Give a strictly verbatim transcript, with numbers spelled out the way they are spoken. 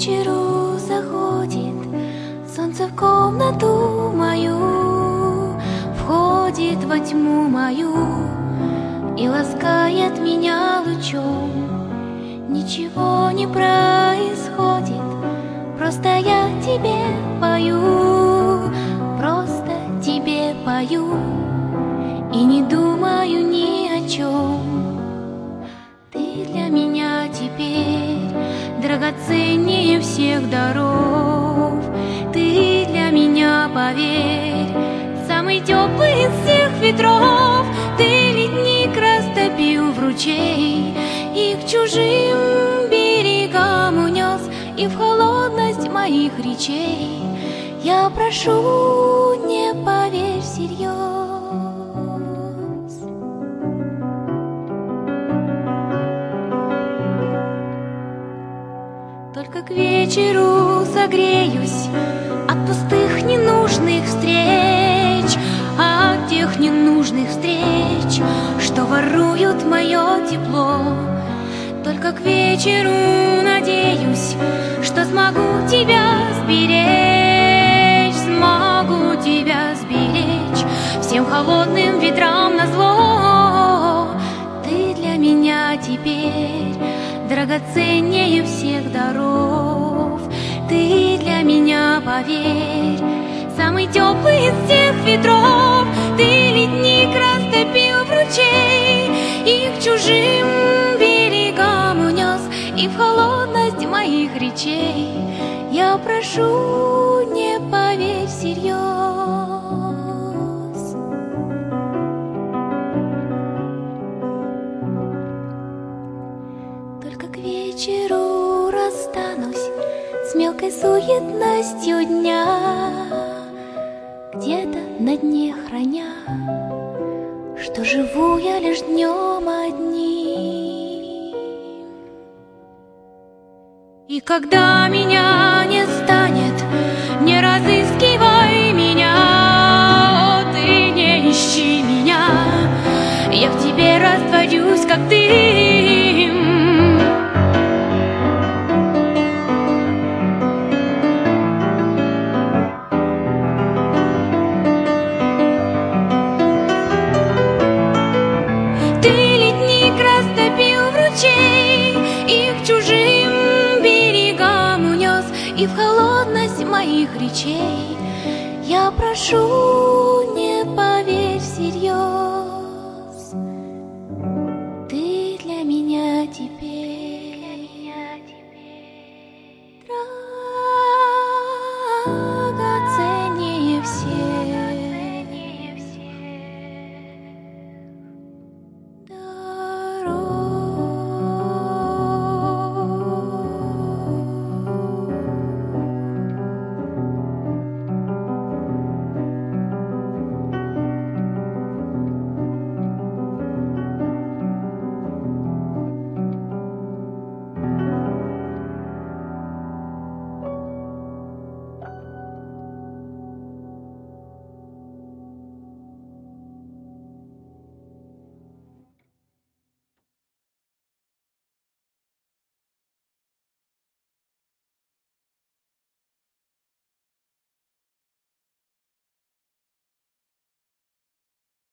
вечеру заходит солнце в комнату мою, входит во тьму мою и ласкает меня лучом. Ничего не происходит, просто я тебе пою, просто тебе пою и не думаю ни о чем. Ты для меня теперь драгоценнее всех даров. Ты для меня, поверь, самый теплый из всех ветров. Ты ледник растопил в ручей и к чужим берегам унес, и в холодность моих речей я прошу, не поверь всерьез. Только к вечеру согреюсь от пустых ненужных встреч, от тех ненужных встреч, что воруют мое тепло. Только к вечеру надеюсь, что смогу тебя сберечь, смогу тебя сберечь всем холодным ветрам назло. Ты для меня теперь драгоценнее всех даров. Ты для меня, поверь, самый теплый из всех ветров. Ты ледник растопил в ручей и к чужим берегам унес, и в холодность моих речей я прошу, не поверь всерьез. Только к вечеру расстанусь с мелкой суетностью дня, где-то на дне храня, что живу я лишь днем одним. И когда меня не станет, не разыскивай меня, о, ты не ищи меня, я в тебе растворюсь, как дым. Ты ледник растопил в ручей и к чужим берегам унес, и в холодность моих речей я прошу, не поверь всерьез.